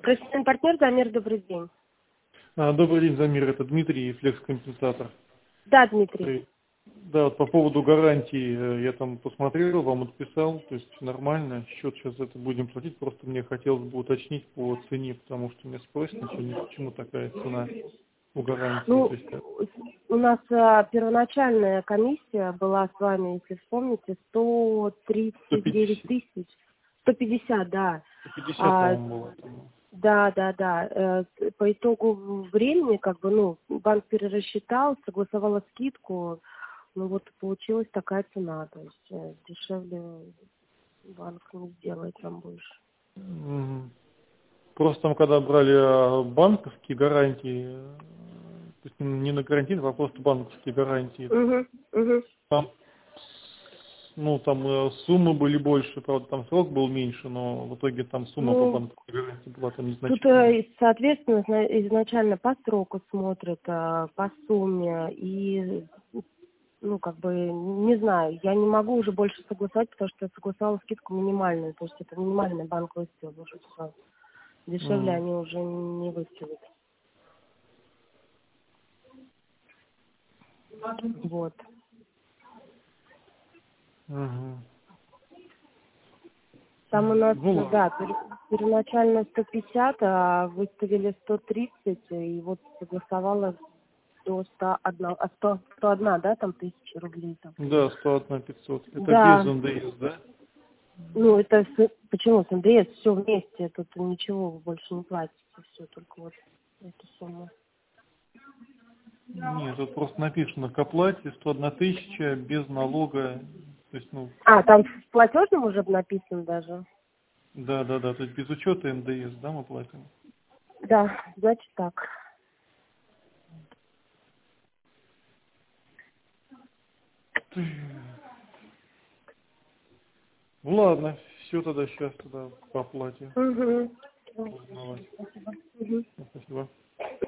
Профессиональный партнер Замир, добрый день. Добрый день, Замир. Это Дмитрий, флекс-компенсатор. Да, Дмитрий. Да, вот по поводу гарантии я там посмотрел, вам отписал, то есть нормально. Счет сейчас это будем платить, просто мне хотелось бы уточнить по цене, потому что меня спросят, почему такая цена у гарантии. Ну, То есть, у нас первоначальная комиссия была с вами, если вспомните, 139 150, тысяч. 150, да. 150, по-моему, было. Да. По итогу времени, банк перерасчитал, согласовала скидку, ну вот получилась такая цена, то есть дешевле банк не сделает нам больше. Просто там, когда брали банковские гарантии, то есть не на гарантийных, а просто банковские гарантии, там, суммы были больше, правда, там срок был меньше, но в итоге там сумма по Ну, банковской гарантии была там тут, незначительная. соответственно, изначально по сроку смотрят, по сумме и, не знаю, я не могу уже больше согласовать, потому что я согласовала скидку минимальную, то есть это минимальная банковая стоимость уже всё. Дешевле они уже не выставят. Вот. Там у нас, Ну ладно. да, первоначально 150, а выставили 130, и вот согласовала до 101, 101, да, там 1000 рублей там. Да, 101 500. Это без Да, НДС, да? ну это почему с НДС все вместе, тут ничего вы больше не платите, все, только вот эту сумму. Нет, тут просто написано к оплате 101 тысяча без налога. То есть, Там в платежном уже написано даже? да, то есть без учета НДС, да, мы платим? Да, значит так. Ну ладно, все тогда сейчас тогда по оплате Угу. узнавать. Угу. Спасибо.